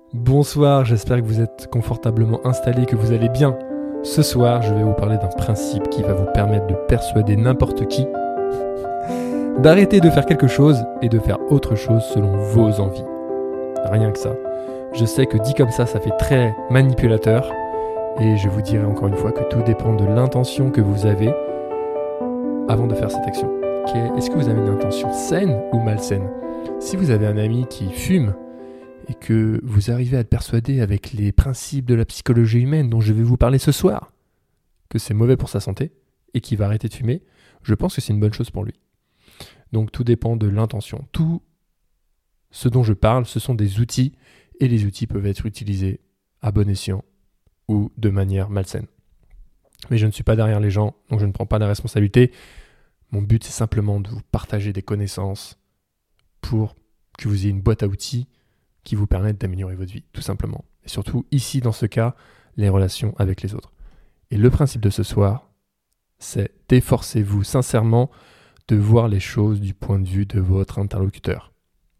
Bonsoir, j'espère que vous êtes confortablement installés, que vous allez bien. Ce soir, je vais vous parler d'un principe qui va vous permettre de persuader n'importe qui d'arrêter de faire quelque chose et de faire autre chose selon vos envies. Rien que ça. Je sais que dit comme ça fait très manipulateur et je vous dirai encore une fois que tout dépend de l'intention que vous avez avant de faire cette action. Est-ce que vous avez une intention saine ou malsaine ? Si vous avez un ami qui fume et que vous arrivez à le persuader avec les principes de la psychologie humaine dont je vais vous parler ce soir, que c'est mauvais pour sa santé et qu'il va arrêter de fumer, je pense que c'est une bonne chose pour lui. Donc tout dépend de l'intention. Tout ce dont je parle, ce sont des outils et les outils peuvent être utilisés à bon escient ou de manière malsaine. Mais je ne suis pas derrière les gens, donc je ne prends pas la responsabilité. Mon but, c'est simplement de vous partager des connaissances pour que vous ayez une boîte à outils qui vous permettent d'améliorer votre vie, tout simplement. Et surtout, ici, dans ce cas, les relations avec les autres. Et le principe de ce soir, c'est d'efforcez-vous sincèrement de voir les choses du point de vue de votre interlocuteur.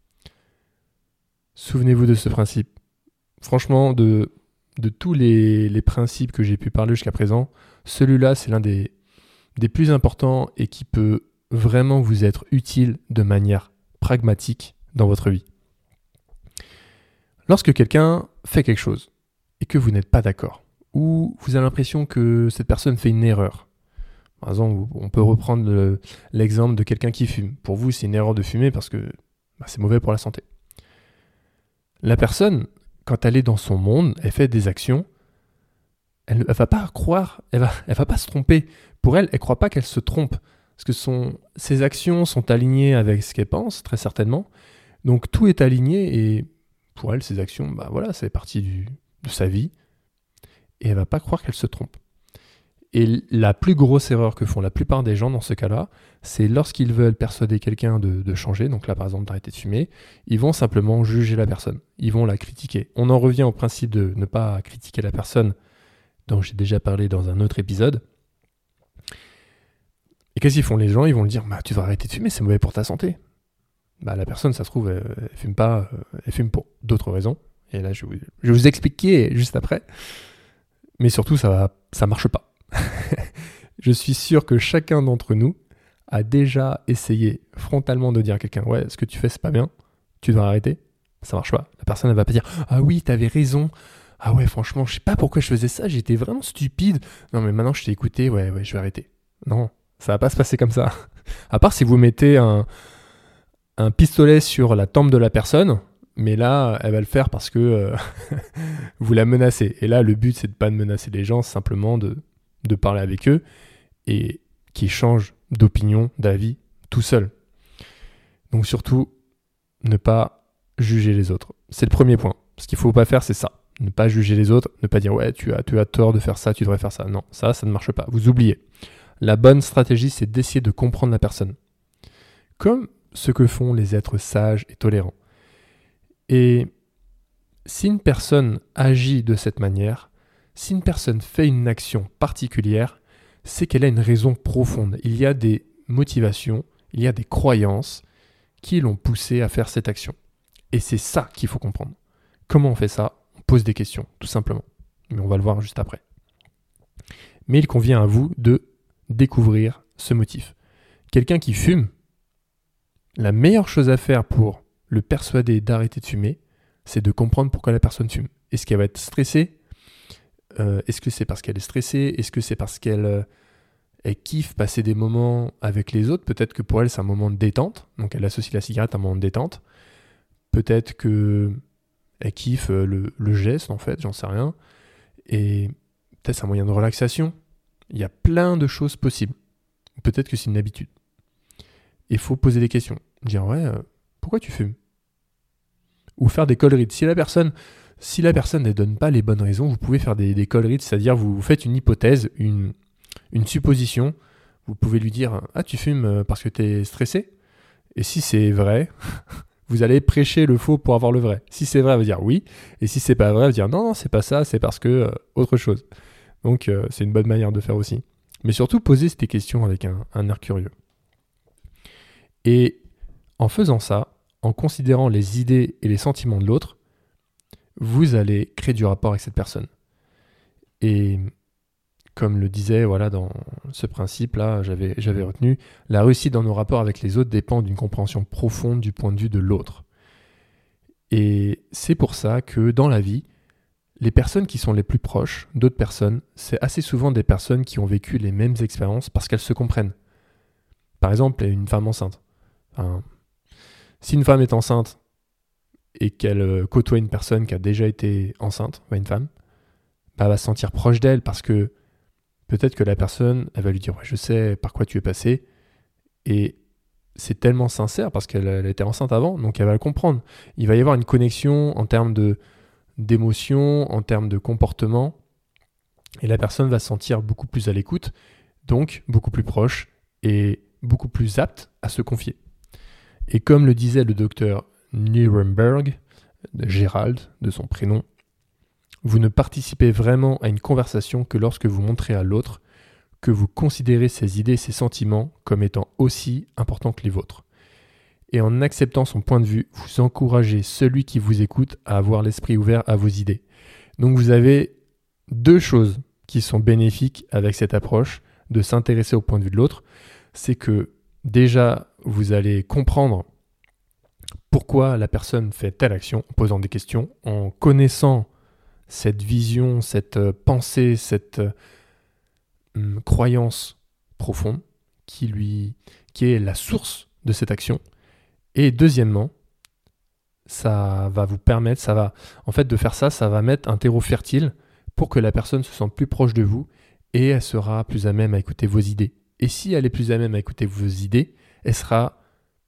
Souvenez-vous de ce principe. Franchement, de tous les principes que j'ai pu parler jusqu'à présent, celui-là, c'est l'un des plus importants et qui peut vraiment vous être utile de manière pragmatique dans votre vie. Lorsque quelqu'un fait quelque chose et que vous n'êtes pas d'accord, ou vous avez l'impression que cette personne fait une erreur, par exemple, on peut reprendre l'exemple de quelqu'un qui fume. Pour vous, c'est une erreur de fumer parce que c'est mauvais pour la santé. La personne, quand elle est dans son monde, elle fait des actions, elle ne va pas croire, elle va pas se tromper. Pour elle, elle ne croit pas qu'elle se trompe. Parce que ses actions sont alignées avec ce qu'elle pense, très certainement. Donc tout est aligné et pour elle, ses actions, ça fait partie de sa vie. Et elle ne va pas croire qu'elle se trompe. Et la plus grosse erreur que font la plupart des gens dans ce cas-là, c'est lorsqu'ils veulent persuader quelqu'un de changer, donc là par exemple d'arrêter de fumer, ils vont simplement juger la personne, ils vont la critiquer. On en revient au principe de ne pas critiquer la personne dont j'ai déjà parlé dans un autre épisode. Et qu'est-ce qu'ils font les gens ? Ils vont le dire, tu devrais arrêter de fumer, c'est mauvais pour ta santé. La personne, ça se trouve, elle fume pas, elle fume pour d'autres raisons. Et là, je vais vous expliquer juste après. Mais surtout, ça marche pas. Je suis sûr que chacun d'entre nous a déjà essayé frontalement de dire à quelqu'un, ouais, ce que tu fais, c'est pas bien, tu dois arrêter. Ça marche pas. La personne, elle va pas dire, ah oui, t'avais raison. Ah ouais, franchement, je sais pas pourquoi je faisais ça, j'étais vraiment stupide. Non, mais maintenant, je t'ai écouté, ouais, je vais arrêter. Non, ça va pas se passer comme ça. À part si vous mettez un pistolet sur la tempe de la personne, mais là, elle va le faire parce que vous la menacez. Et là, le but, c'est de pas de menacer les gens, simplement de parler avec eux et qu'ils changent d'opinion, d'avis, tout seul. Donc surtout, ne pas juger les autres. C'est le premier point. Ce qu'il faut pas faire, c'est ça. Ne pas juger les autres, ne pas dire « ouais, tu as tort de faire ça, tu devrais faire ça ». Non, ça ne marche pas. Vous oubliez. La bonne stratégie, c'est d'essayer de comprendre la personne. Comme ce que font les êtres sages et tolérants. Et si une personne agit de cette manière, si une personne fait une action particulière, c'est qu'elle a une raison profonde. Il y a des motivations, il y a des croyances qui l'ont poussé à faire cette action. Et c'est ça qu'il faut comprendre. Comment on fait ça ? On pose des questions, tout simplement. Mais on va le voir juste après. Mais il convient à vous de découvrir ce motif. Quelqu'un qui fume, la meilleure chose à faire pour le persuader d'arrêter de fumer, c'est de comprendre pourquoi la personne fume. Est-ce qu'elle va être stressée ? Est-ce que c'est parce qu'elle est stressée ? Est-ce que c'est parce qu'elle kiffe passer des moments avec les autres ? Peut-être que pour elle, c'est un moment de détente. Donc, elle associe la cigarette à un moment de détente. Peut-être qu'elle kiffe le geste, en fait, j'en sais rien. Et peut-être c'est un moyen de relaxation. Il y a plein de choses possibles. Peut-être que c'est une habitude. Il faut poser des questions. Dire, ouais, pourquoi tu fumes ? Ou faire des call reads. Si la personne ne donne pas les bonnes raisons, vous pouvez faire des call reads, c'est-à-dire vous faites une hypothèse, une supposition. Vous pouvez lui dire « Ah, tu fumes parce que tu es stressé ?» Et si c'est vrai, vous allez prêcher le faux pour avoir le vrai. Si c'est vrai, elle va dire oui. Et si c'est pas vrai, elle va dire « Non, c'est pas ça, c'est parce que autre chose. » Donc, c'est une bonne manière de faire aussi. Mais surtout, posez ces questions avec un air curieux. Et en faisant ça, en considérant les idées et les sentiments de l'autre, vous allez créer du rapport avec cette personne. Et comme le disait, dans ce principe-là, j'avais retenu, la réussite dans nos rapports avec les autres dépend d'une compréhension profonde du point de vue de l'autre. Et c'est pour ça que dans la vie, les personnes qui sont les plus proches d'autres personnes, c'est assez souvent des personnes qui ont vécu les mêmes expériences parce qu'elles se comprennent. Par exemple, une femme enceinte. Si une femme est enceinte et qu'elle côtoie une personne qui a déjà été enceinte, une femme, elle va se sentir proche d'elle parce que peut-être que la personne, elle va lui dire « je sais par quoi tu es passé » et c'est tellement sincère parce qu'elle était enceinte avant, donc elle va le comprendre. Il va y avoir une connexion en termes d'émotion, en termes de comportement, et la personne va se sentir beaucoup plus à l'écoute, donc beaucoup plus proche et beaucoup plus apte à se confier. Et comme le disait le docteur Nuremberg, Gérald de son prénom, vous ne participez vraiment à une conversation que lorsque vous montrez à l'autre que vous considérez ses idées et ses sentiments comme étant aussi importants que les vôtres. Et en acceptant son point de vue, vous encouragez celui qui vous écoute à avoir l'esprit ouvert à vos idées. Donc vous avez deux choses qui sont bénéfiques avec cette approche de s'intéresser au point de vue de l'autre. C'est que déjà, vous allez comprendre pourquoi la personne fait telle action en posant des questions, en connaissant cette vision, cette pensée, cette croyance profonde qui est la source de cette action. Et deuxièmement, ça va vous permettre, de faire ça, ça va mettre un terreau fertile pour que la personne se sente plus proche de vous et elle sera plus à même à écouter vos idées. Et si elle est plus à même à écouter vos idées, elle sera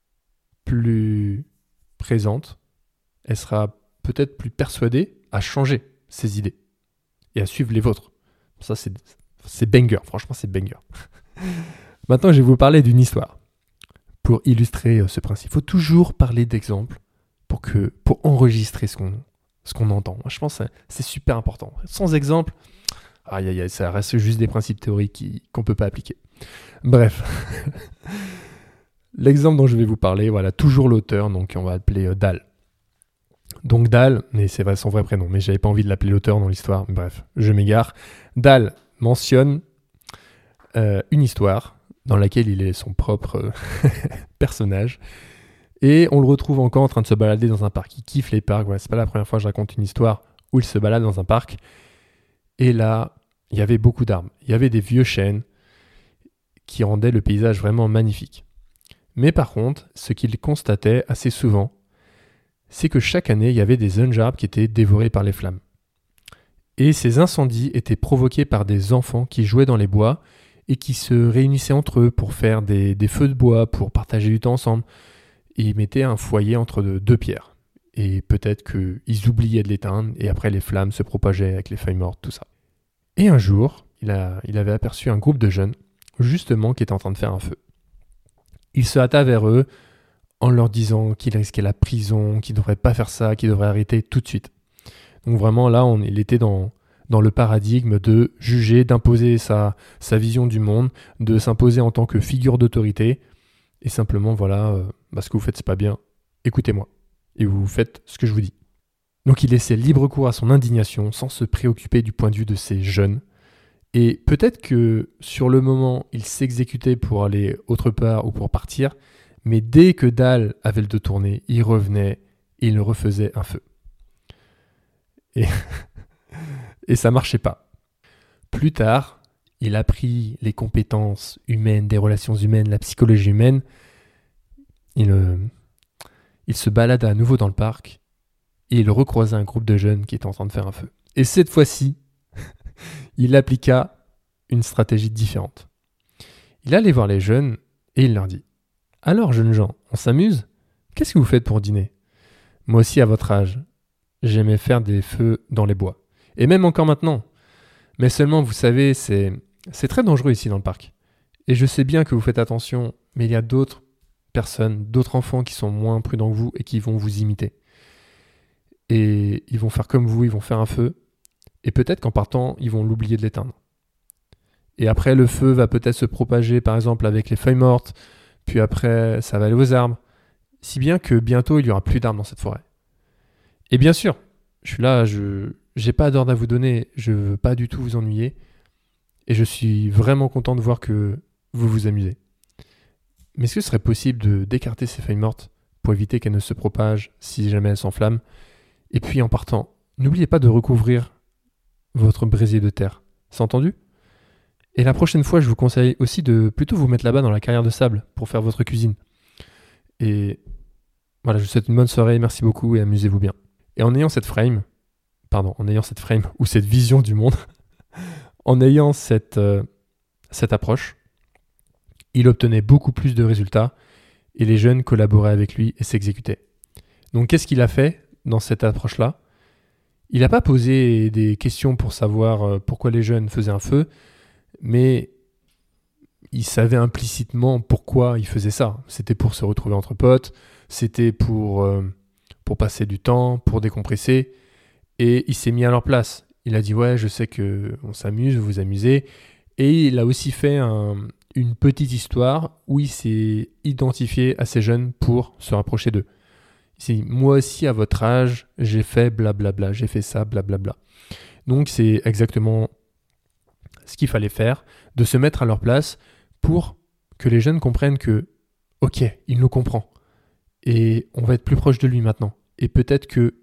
plus présente, elle sera peut-être plus persuadée à changer ses idées et à suivre les vôtres. Ça, c'est banger, franchement, c'est banger. Maintenant, je vais vous parler d'une histoire pour illustrer ce principe. Il faut toujours parler d'exemples pour enregistrer ce qu'on entend. Moi, je pense que c'est super important. Sans exemple, ça reste juste des principes théoriques qu'on ne peut pas appliquer. Bref, l'exemple dont je vais vous parler, toujours l'auteur, donc on va l'appeler Dahl. Donc Dahl, mais c'est son vrai prénom, mais j'avais pas envie de l'appeler l'auteur dans l'histoire, bref, je m'égare. Dahl mentionne une histoire dans laquelle il est son propre personnage, et on le retrouve encore en train de se balader dans un parc. Il kiffe les parcs, c'est pas la première fois que je raconte une histoire où il se balade dans un parc, et là, il y avait beaucoup d'arbres, il y avait des vieux chênes qui rendaient le paysage vraiment magnifique. Mais par contre, ce qu'il constatait assez souvent, c'est que chaque année, il y avait des jeunes arbres qui étaient dévorés par les flammes. Et ces incendies étaient provoqués par des enfants qui jouaient dans les bois et qui se réunissaient entre eux pour faire des feux de bois, pour partager du temps ensemble. Et ils mettaient un foyer entre deux pierres. Et peut-être qu'ils oubliaient de l'éteindre et après les flammes se propageaient avec les feuilles mortes, tout ça. Et un jour, il avait aperçu un groupe de jeunes, justement, qui étaient en train de faire un feu. Il se hâta vers eux en leur disant qu'ils risquaient la prison, qu'ils ne devraient pas faire ça, qu'ils devraient arrêter tout de suite. Donc vraiment là, il était dans le paradigme de juger, d'imposer sa vision du monde, de s'imposer en tant que figure d'autorité, et simplement ce que vous faites c'est pas bien, écoutez-moi, et vous faites ce que je vous dis. Donc il laissait libre cours à son indignation sans se préoccuper du point de vue de ces jeunes, et peut-être que sur le moment, il s'exécutait pour aller autre part ou pour partir, mais dès que Dahl avait le dos tourné, il revenait et il refaisait un feu. Et ça marchait pas. Plus tard, il apprit les compétences humaines, des relations humaines, la psychologie humaine. Il se balada à nouveau dans le parc et il recroisa un groupe de jeunes qui étaient en train de faire un feu. Et cette fois-ci, il appliqua une stratégie différente. Il allait voir les jeunes et il leur dit « Alors, jeunes gens, on s'amuse ? Qu'est-ce que vous faites pour dîner ? Moi aussi, à votre âge, j'aimais faire des feux dans les bois. Et même encore maintenant. Mais seulement, vous savez, c'est très dangereux ici dans le parc. Et je sais bien que vous faites attention, mais il y a d'autres personnes, d'autres enfants qui sont moins prudents que vous et qui vont vous imiter. Et ils vont faire comme vous, ils vont faire un feu. Et peut-être qu'en partant, ils vont l'oublier de l'éteindre. Et après, le feu va peut-être se propager, par exemple, avec les feuilles mortes. Puis après, ça va aller aux arbres. Si bien que bientôt, il n'y aura plus d'arbres dans cette forêt. Et bien sûr, Je suis là, j'ai pas d'ordre à vous donner, je veux pas du tout vous ennuyer. Et je suis vraiment content de voir que vous vous amusez. Mais est-ce que ce serait possible d'écarter ces feuilles mortes pour éviter qu'elles ne se propagent si jamais elles s'enflamment? Et puis en partant, n'oubliez pas de recouvrir votre brésier de terre. C'est entendu? Et la prochaine fois, je vous conseille aussi de plutôt vous mettre là-bas dans la carrière de sable pour faire votre cuisine. Et voilà, je vous souhaite une bonne soirée, merci beaucoup et amusez-vous bien. Et en ayant cette frame ou cette vision du monde, en ayant cette approche, il obtenait beaucoup plus de résultats et les jeunes collaboraient avec lui et s'exécutaient. Donc qu'est-ce qu'il a fait dans cette approche-là? Il n'a pas posé des questions pour savoir pourquoi les jeunes faisaient un feu, mais il savait implicitement pourquoi il faisait ça. C'était pour se retrouver entre potes, c'était pour passer du temps, pour décompresser, et il s'est mis à leur place. Il a dit « Ouais, je sais qu'on s'amuse, vous vous amusez », et il a aussi fait une petite histoire où il s'est identifié à ces jeunes pour se rapprocher d'eux. Il s'est dit « Moi aussi, à votre âge, j'ai fait blablabla, j'ai fait ça, blablabla ». Donc c'est exactement ce qu'il fallait faire, de se mettre à leur place pour que les jeunes comprennent que, ok, il nous comprend, et on va être plus proche de lui maintenant. Et peut-être que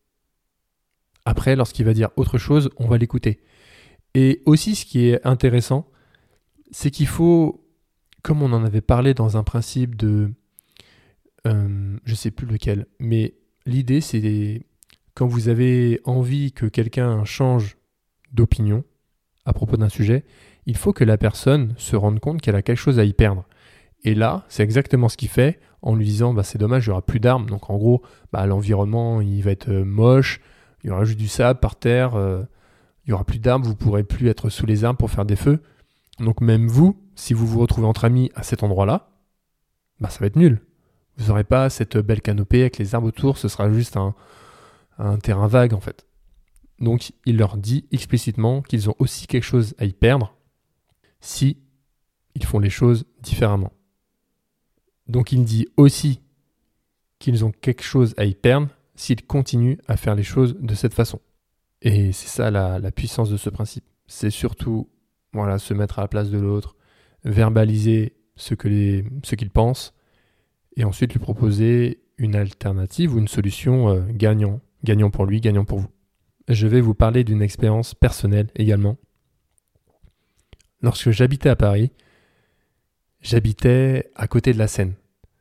après, lorsqu'il va dire autre chose, on va l'écouter. Et aussi, ce qui est intéressant, c'est qu'il faut, comme on en avait parlé dans un principe de, je sais plus lequel, mais l'idée, c'est quand vous avez envie que quelqu'un change d'opinion à propos d'un sujet, il faut que la personne se rende compte qu'elle a quelque chose à y perdre. Et là, c'est exactement ce qu'il fait en lui disant c'est dommage, il n'y aura plus d'arbres. Donc en gros, l'environnement, il va être moche, il y aura juste du sable par terre, il n'y aura plus d'arbres, vous ne pourrez plus être sous les arbres pour faire des feux. Donc même vous, si vous vous retrouvez entre amis à cet endroit-là, ça va être nul. Vous n'aurez pas cette belle canopée avec les arbres autour, ce sera juste un terrain vague en fait. Donc il leur dit explicitement qu'ils ont aussi quelque chose à y perdre si ils font les choses différemment. Donc il dit aussi qu'ils ont quelque chose à y perdre s'ils continuent à faire les choses de cette façon. Et c'est ça la puissance de ce principe. C'est surtout se mettre à la place de l'autre, verbaliser ce qu'il pense, et ensuite lui proposer une alternative ou une solution gagnant. Gagnant pour lui, gagnant pour vous. Je vais vous parler d'une expérience personnelle également. Lorsque j'habitais à Paris, j'habitais à côté de la Seine.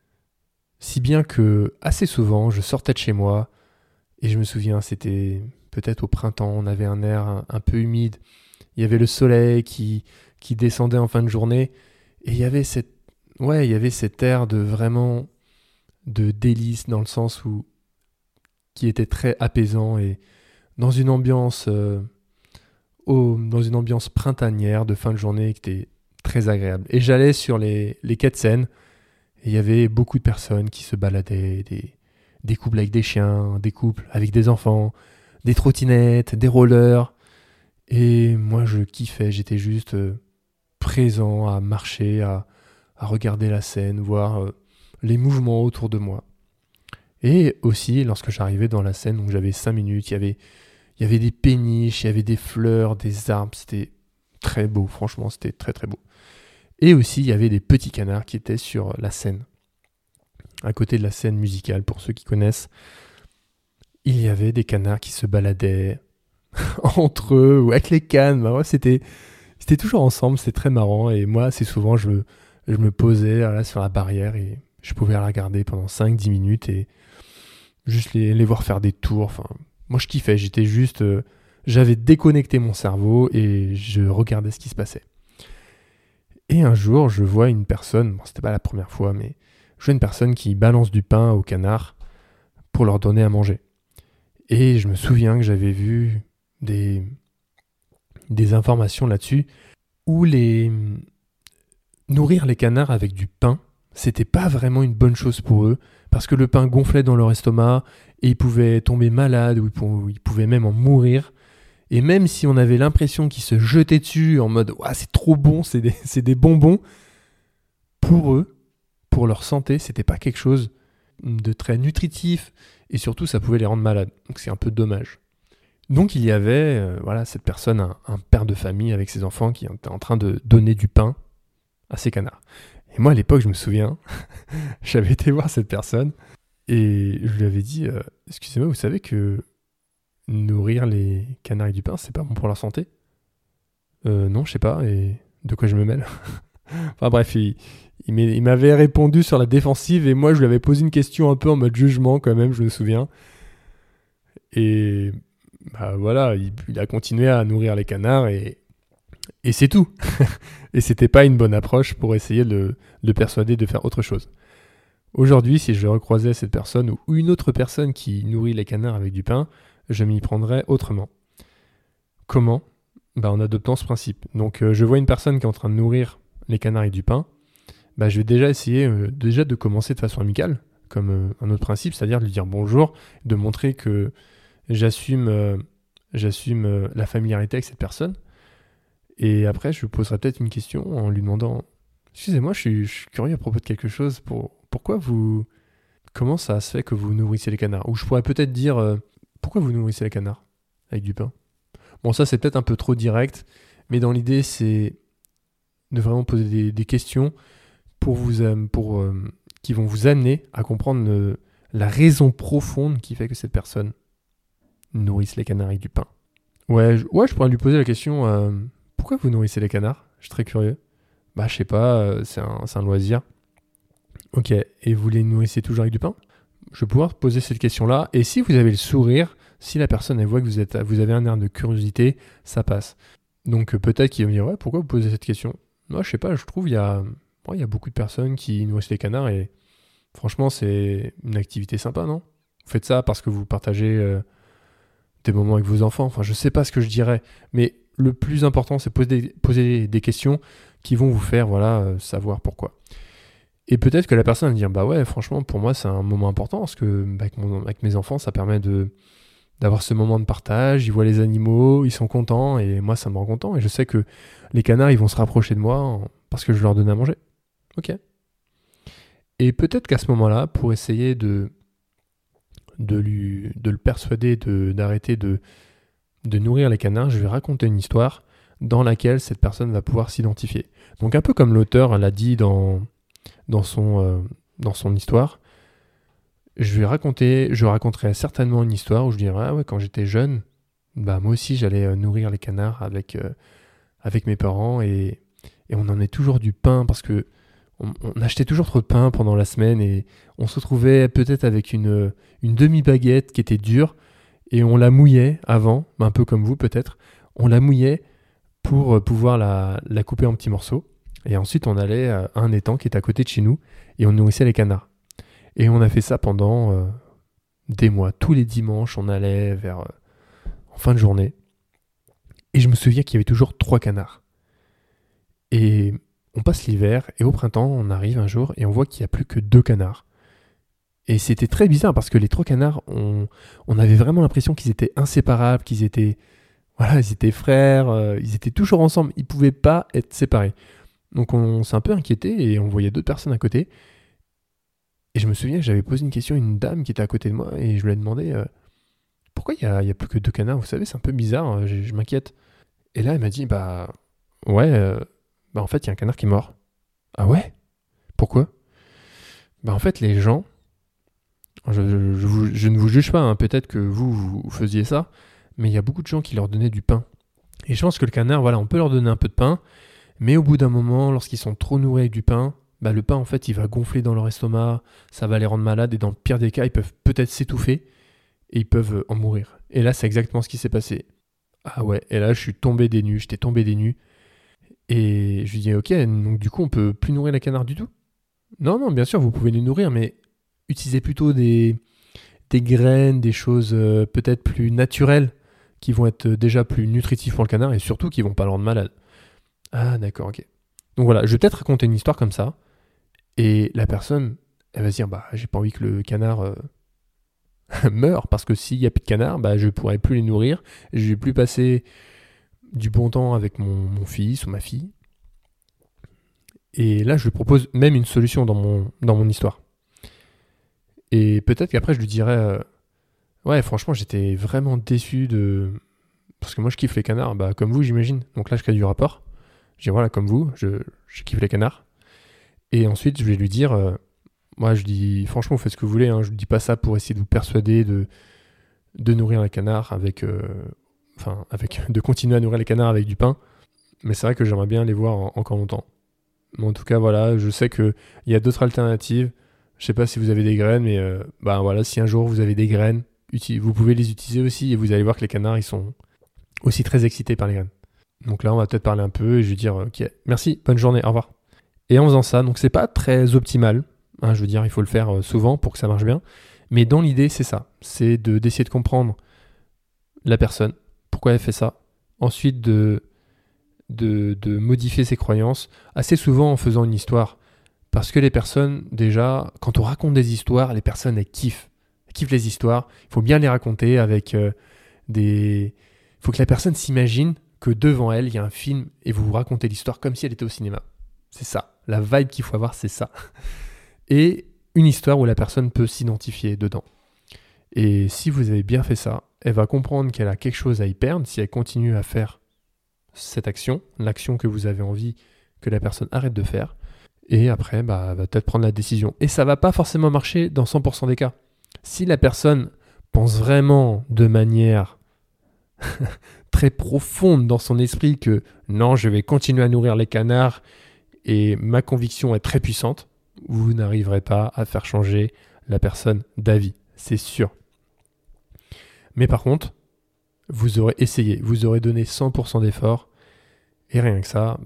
Si bien que assez souvent, je sortais de chez moi et je me souviens, c'était peut-être au printemps, on avait un air un peu humide. Il y avait le soleil qui descendait en fin de journée et il y avait cet air de vraiment de délice dans le sens où qui était très apaisant et dans une ambiance printanière de fin de journée qui était très agréable. Et j'allais sur les quais de Seine et il y avait beaucoup de personnes qui se baladaient, des couples avec des chiens, des couples avec des enfants, des trottinettes, des rollers. Et moi, je kiffais, j'étais juste présent à marcher, à regarder la Seine, voir les mouvements autour de moi. Et aussi, lorsque j'arrivais dans la Seine, donc j'avais 5 minutes, il y avait des péniches, il y avait des fleurs, des arbres, c'était très beau, franchement, c'était très très beau. Et aussi, il y avait des petits canards qui étaient sur la scène, à côté de la scène musicale, pour ceux qui connaissent. Il y avait des canards qui se baladaient entre eux, ou avec les cannes, c'était toujours ensemble, c'était très marrant, et moi, assez souvent, je me posais là, sur la barrière, et je pouvais la regarder pendant 5-10 minutes, et juste les voir faire des tours, enfin... Moi, je kiffais, j'avais déconnecté mon cerveau et je regardais ce qui se passait. Et un jour, je vois une personne, c'était pas la première fois, mais je vois une personne qui balance du pain aux canards pour leur donner à manger. Et je me souviens que j'avais vu des informations là-dessus où nourrir les canards avec du pain, c'était pas vraiment une bonne chose pour eux, parce que le pain gonflait dans leur estomac et ils pouvaient tomber malades ou ils pouvaient même en mourir. Et même si on avait l'impression qu'ils se jetaient dessus en mode « c'est trop bon, c'est des bonbons », pour eux, pour leur santé, c'était pas quelque chose de très nutritif et surtout ça pouvait les rendre malades. Donc c'est un peu dommage. Donc il y avait cette personne, un père de famille avec ses enfants qui était en train de donner du pain à ses canards. Et moi à l'époque, je me souviens, j'avais été voir cette personne et je lui avais dit excusez-moi, vous savez que nourrir les canards avec du pain, c'est pas bon pour leur santé? Non, je sais pas, et de quoi je me mêle? Enfin bref, il m'avait répondu sur la défensive et moi je lui avais posé une question un peu en mode jugement quand même, je me souviens. Et bah voilà, il a continué à nourrir les canards et c'est tout. Et c'était pas une bonne approche pour essayer de le persuader de faire autre chose. Aujourd'hui, si je recroisais cette personne ou une autre personne qui nourrit les canards avec du pain, je m'y prendrais autrement. Comment? En adoptant ce principe. Donc je vois une personne qui est en train de nourrir les canards avec du pain, je vais déjà essayer de commencer de façon amicale, comme un autre principe, c'est-à-dire de lui dire bonjour, de montrer que j'assume la familiarité avec cette personne. Et après, je lui poserai peut-être une question en lui demandant « Excusez-moi, je suis curieux à propos de quelque chose. Comment ça se fait que vous nourrissez les canards ?» Ou je pourrais peut-être dire pourquoi vous nourrissez les canards avec du pain ?» Bon, ça, c'est peut-être un peu trop direct, mais dans l'idée, c'est de vraiment poser des questions qui vont vous amener à comprendre la raison profonde qui fait que cette personne nourrisse les canards avec du pain. Ouais, je pourrais lui poser la question pourquoi vous nourrissez les canards? Je suis très curieux. Je sais pas, c'est un loisir. Ok, et vous les nourrissez toujours avec du pain? Je vais pouvoir poser cette question-là, et si vous avez le sourire, si la personne elle voit que vous avez un air de curiosité, ça passe. Donc peut-être qu'il va me dire ouais, pourquoi vous posez cette question? Moi, je sais pas, je trouve il y a beaucoup de personnes qui nourrissent les canards et franchement, c'est une activité sympa, non? Vous faites ça parce que vous partagez des moments avec vos enfants. Enfin, je sais pas ce que je dirais, mais le plus important, c'est poser des questions qui vont vous faire savoir pourquoi. Et peut-être que la personne va dire bah ouais, franchement, pour moi, c'est un moment important parce que avec mes enfants, ça permet d'avoir ce moment de partage. Ils voient les animaux, ils sont contents et moi, ça me rend content. Et je sais que les canards, ils vont se rapprocher de moi parce que je leur donne à manger. Ok. Et peut-être qu'à ce moment-là, pour essayer de le persuader d'arrêter de nourrir les canards, je vais raconter une histoire dans laquelle cette personne va pouvoir s'identifier. Donc un peu comme l'auteur l'a dit dans son histoire, je raconterai certainement une histoire où je dirais ah ouais, quand j'étais jeune, moi aussi j'allais nourrir les canards avec mes parents et on emmenait toujours du pain parce que on achetait toujours trop de pain pendant la semaine et on se retrouvait peut-être avec une demi-baguette qui était dure et on la mouillait avant, un peu comme vous peut-être, on la mouillait pour pouvoir la couper en petits morceaux. Et ensuite on allait à un étang qui est à côté de chez nous et on nourrissait les canards. Et on a fait ça pendant des mois. Tous les dimanches on allait en fin de journée. Et je me souviens qu'il y avait toujours 3 canards. Et on passe l'hiver et au printemps, on arrive un jour et on voit qu'il n'y a plus que 2 canards. Et c'était très bizarre parce que les 3 canards, on avait vraiment l'impression qu'ils étaient inséparables, qu'ils étaient frères, ils étaient toujours ensemble, ils ne pouvaient pas être séparés. Donc on s'est un peu inquiété et on voyait d'autres personnes à côté. Et je me souviens que j'avais posé une question à une dame qui était à côté de moi et je lui ai demandé pourquoi il y a plus que 2 canards, vous savez, c'est un peu bizarre, je m'inquiète. Et là elle m'a dit ouais, en fait il y a un canard qui est mort. Ah ouais? Pourquoi? En fait les gens, je ne vous juge pas, peut-être que vous faisiez ça, mais il y a beaucoup de gens qui leur donnaient du pain. Et je pense que le canard, on peut leur donner un peu de pain, mais au bout d'un moment, lorsqu'ils sont trop nourris avec du pain, le pain en fait il va gonfler dans leur estomac, ça va les rendre malades et dans le pire des cas, ils peuvent peut-être s'étouffer et ils peuvent en mourir. Et là c'est exactement ce qui s'est passé. Ah ouais, et là j'étais tombé des nues. Et je lui dis ok, donc du coup on peut plus nourrir les canards du tout? Non, bien sûr vous pouvez les nourrir, mais utilisez plutôt des graines, des choses peut-être plus naturelles qui vont être déjà plus nutritives pour le canard et surtout qui vont pas le rendre malade. Ah d'accord, ok. Donc voilà, je vais peut-être raconter une histoire comme ça et la personne, elle va se dire j'ai pas envie que le canard meure parce que s'il y a plus de canards, je pourrai plus les nourrir, je vais plus passer du bon temps avec mon fils ou ma fille. Et là, je lui propose même une solution dans mon histoire. Et peut-être qu'après, je lui dirais Ouais, franchement, j'étais vraiment déçu de... Parce que moi, je kiffe les canards, bah, comme vous, j'imagine. Donc là, je crée du rapport. Je dis, voilà, comme vous, je kiffe les canards. Et ensuite, je vais lui dire, moi, je dis, franchement, vous faites ce que vous voulez. Hein. Je ne dis pas ça pour essayer de vous persuader de nourrir les canards de continuer à nourrir les canards avec du pain. Mais c'est vrai que j'aimerais bien les voir encore longtemps. Mais en tout cas, voilà, je sais qu'il y a d'autres alternatives. Je sais pas si vous avez des graines, mais voilà, si un jour vous avez des graines, vous pouvez les utiliser aussi et vous allez voir que les canards, ils sont aussi très excités par les graines. Donc là, on va peut-être parler un peu et je vais dire, ok, merci, bonne journée, au revoir. Et en faisant ça, donc c'est pas très optimal, hein, je veux dire, il faut le faire souvent pour que ça marche bien, mais dans l'idée, c'est ça, c'est d'essayer de comprendre la personne, pourquoi elle fait ça, ensuite de modifier ses croyances, assez souvent en faisant une histoire. Parce que les personnes, déjà, quand on raconte des histoires, les personnes, elles kiffent. Elles kiffent les histoires. Il faut bien les raconter avec des... Il faut que la personne s'imagine que devant elle, il y a un film et vous racontez l'histoire comme si elle était au cinéma. C'est ça. La vibe qu'il faut avoir, c'est ça. Et une histoire où la personne peut s'identifier dedans. Et si vous avez bien fait ça, elle va comprendre qu'elle a quelque chose à y perdre si elle continue à faire cette action, l'action que vous avez envie que la personne arrête de faire. Et après, elle va peut-être prendre la décision. Et ça va pas forcément marcher dans 100% des cas. Si la personne pense vraiment de manière très profonde dans son esprit que non, je vais continuer à nourrir les canards et ma conviction est très puissante, vous n'arriverez pas à faire changer la personne d'avis, c'est sûr. Mais par contre, vous aurez essayé, vous aurez donné 100% d'efforts et rien que ça,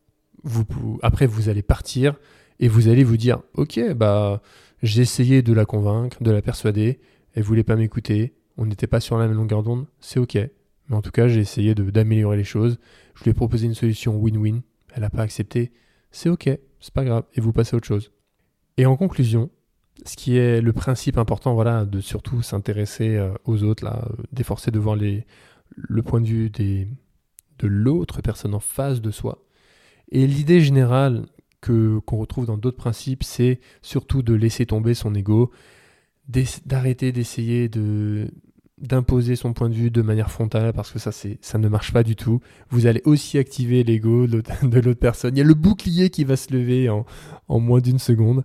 après vous allez partir et vous allez vous dire ok, j'ai essayé de la convaincre, de la persuader, elle voulait pas m'écouter, on n'était pas sur la même longueur d'onde, c'est ok. Mais en tout cas, j'ai essayé d'améliorer les choses, je lui ai proposé une solution win-win, elle n'a pas accepté, c'est ok, c'est pas grave, et vous passez à autre chose. Et en conclusion, ce qui est le principe important, voilà, de surtout s'intéresser aux autres, là, d'efforcer de voir le point de vue de l'autre personne en face de soi. Et l'idée générale qu'on retrouve dans d'autres principes, c'est surtout de laisser tomber son ego, d'arrêter d'essayer d'imposer son point de vue de manière frontale, parce que ça ne marche pas du tout. Vous allez aussi activer l'ego de l'autre personne. Il y a le bouclier qui va se lever en moins d'une seconde.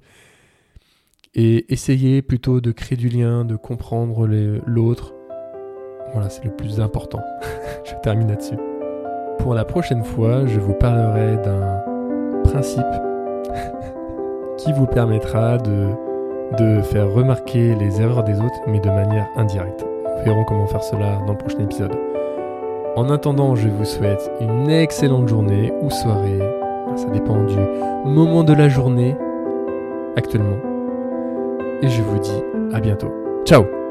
Et essayez plutôt de créer du lien, de comprendre l'autre. Voilà, c'est le plus important. Je termine là-dessus. Pour la prochaine fois, je vous parlerai d'un principe qui vous permettra de faire remarquer les erreurs des autres, mais de manière indirecte. Nous verrons comment faire cela dans le prochain épisode. En attendant, je vous souhaite une excellente journée ou soirée. Ça dépend du moment de la journée actuellement. Et je vous dis à bientôt. Ciao!